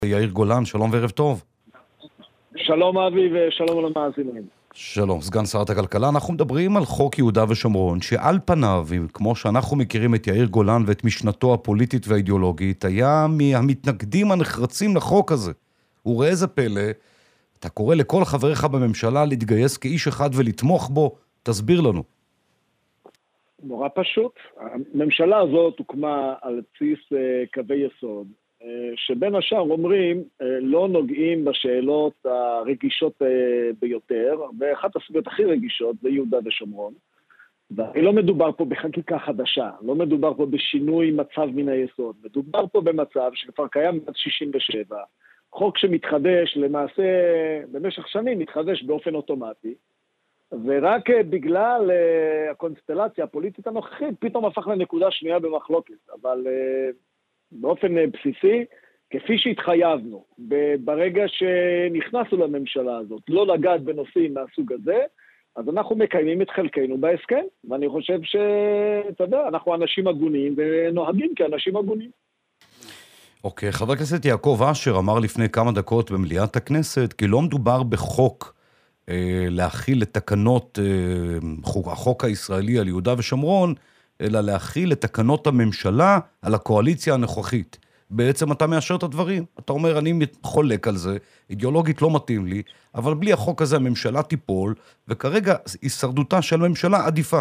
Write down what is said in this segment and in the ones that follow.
יאיר גולן, שלום וערב טוב. שלום אבי ושלום למאזינים. שלום, סגן שרת הכלכלה. אנחנו מדברים על חוק יהודה ושומרון, שעל פניו, כמו שאנחנו מכירים את יאיר גולן ואת משנתו הפוליטית והאידיאולוגית, היה מהמתנגדים הנחרצים לחוק הזה. וראה איזה פלא, אתה קורא לכל חבריך בממשלה להתגייס כאיש אחד ולתמוך בו, תסביר לנו. נורא פשוט. הממשלה הזאת הוקמה על בסיס קווי יסוד, שבין השאר אומרים, לא נוגעים בשאלות הרגישות ביותר, ואחת הסוגיות הכי רגישות זה יהודה ושומרון. ולא מדובר פה בחקיקה חדשה, לא מדובר פה בשינוי מצב מן היסוד, מדובר פה במצב שכבר קיים עד 67, חוק שמתחדש למעשה במשך שנים, מתחדש באופן אוטומטי, ורק בגלל הקונסטלציה הפוליטית הנוכחית, פתאום הפך לנקודה שנייה במחלוקת, אבל באופן בסיסי, כפי שהתחייבנו, ברגע שנכנסנו לממשלה הזאת, לא לגעת בנושאים מהסוג הזה, אז אנחנו מקיימים את חלקנו בהסכם, ואני חושב שאתה יודע, אנחנו אנשים הגונים ונוהגים כאנשים הגונים. אוקיי, חבר הכנסת יעקב אשר אמר לפני כמה דקות במליאת הכנסת, כי לא מדובר בחוק להכיל לתקנות החוק הישראלי על יהודה ושומרון, אלא להכיל לתקנות הממשלה על הקואליציה הנוכחית. בעצם אתה מאשר את הדברים. אתה אומר, אני חולק על זה, אידיאולוגית לא מתאים לי, אבל בלי החוק הזה הממשלה תיפול, וכרגע הישרדותה של הממשלה עדיפה.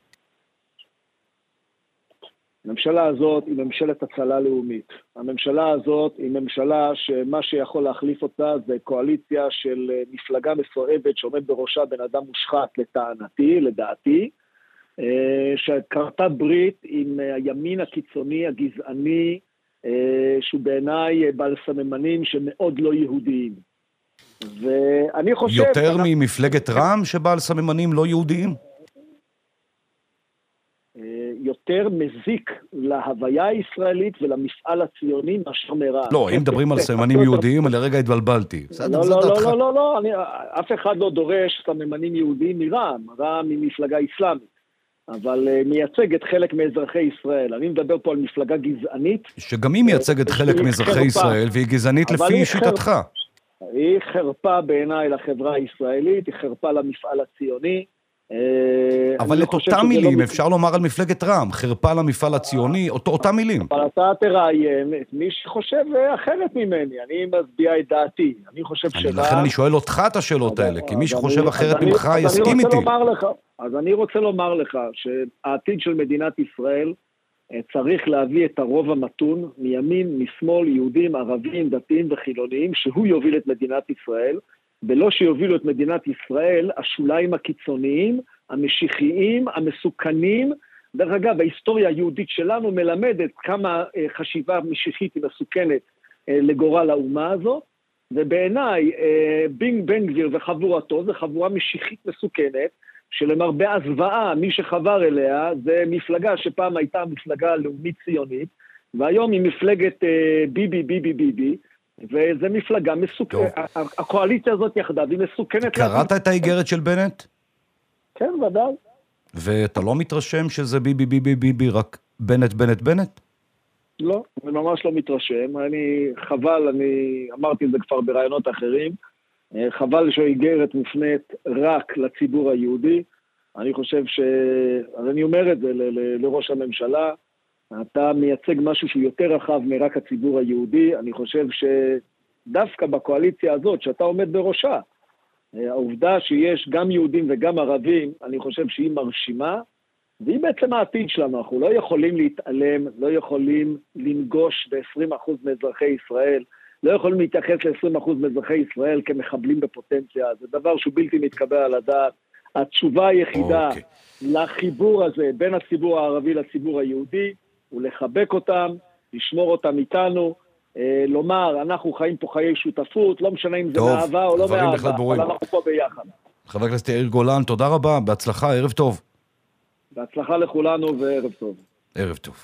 הממשלה הזאת היא ממשלת הצלה לאומית. הממשלה הזאת היא ממשלה שמה שיכול להחליף אותה זה קואליציה של מפלגה מסואבת שעומד בראשה בן אדם מושחת לדעתי, שקרתה ברית עם הימין הקיצוני, הגזעני, שהוא בעיניי בעל סממנים שמאוד לא יהודיים. ואני חושב... יותר ממפלגת רע"מ שבעל סממנים לא יהודיים? יותר מזיק להוויה הישראלית ולמפעל הציוני מאשר מרע"מ. לא, אם מדברים על סממנים יהודיים, לרגע התבלבלתי. לא, אף אחד לא דורש סממנים יהודיים מרע"מ. רע"מ היא מפלגה אסלאמית. אבל מייצגת חלק מאזרחי ישראל. אני מדבר פה על מפלגה גזענית. שגם היא מייצגת חלק מאזרחי ישראל, והיא גזענית לפי שיטתך. היא חרפה בעיניי לחברה הישראלית, היא חרפה למפעל הציוני. אבל את אותם מילים אפשר לומר על מפלגת רע"מ, חרפה למפעל הציוני, אותם מילים. אבל אתה תראיין את מי שחושב אחרת ממני, אני מסביע את דעתי. אני חושב לכן אני שואל אותך את השאלות האלה, כי מי שחושב אחרת ממך יסכים איתי. אז אני רוצה לומר לך שהעתיד של מדינת ישראל צריך להביא את הרוב המתון, מימין, משמאל, יהודים, ערבים, דתיים וחילוניים, שהוא יוביל את מדינת ישראל, ולא שיובילו את מדינת ישראל השוליים הקיצוניים, המשיחיים, המסוכנים. דרך אגב, ההיסטוריה היהודית שלנו מלמדת כמה חשיבה משיחית היא מסוכנת לגורל האומה הזאת, ובעיניי בן גביר וחבורתו זה חבורה משיחית מסוכנת, שלמרבה הזוועה, מי שחבר אליה, זה מפלגה שפעם הייתה מפלגה לאומית ציונית, והיום היא מפלגת ביבי, וזה מפלגה מסוכנת. הקואליציה הזאת יחדיו, היא מסוכנת. קראת את האיגרת של בנט? כן, ודאי. ואתה לא מתרשם שזה ביבי, רק בנט? לא, אני ממש לא מתרשם. אני אמרתי את זה כבר ברעיונות אחרים, חבל שהאיגרת מופנית רק לציבור היהודי. אני חושב אני אומר את זה לראש הממשלה, אתה מייצג משהו שהוא יותר רחב מרק הציבור היהודי. אני חושב שדווקא בקואליציה הזאת שאתה עומד בראשה, העובדה שיש גם יהודים וגם ערבים, אני חושב שהיא מרשימה, והיא בעצם העתיד שלנו. אנחנו לא יכולים להתעלם, לא יכולים לנגוש ב-20% מאזרחי ישראל, לא יכולים להתייחס ל-20% מאזרחי ישראל כמחבלים בפוטנציה. זה דבר שהוא בלתי מתקבל על הדעת. התשובה היחידה לחיבור הזה בין הציבור הערבי לציבור היהודי, הוא לחבק אותם, לשמור אותם איתנו, לומר, אנחנו חיים פה חיי שותפות, לא משנה אם זה מאהבה או לא מאהבה, אבל אנחנו פה ביחד. חבר הכנסת יאיר גולן, תודה רבה, בהצלחה, ערב טוב. בהצלחה לכולנו וערב טוב. ערב טוב.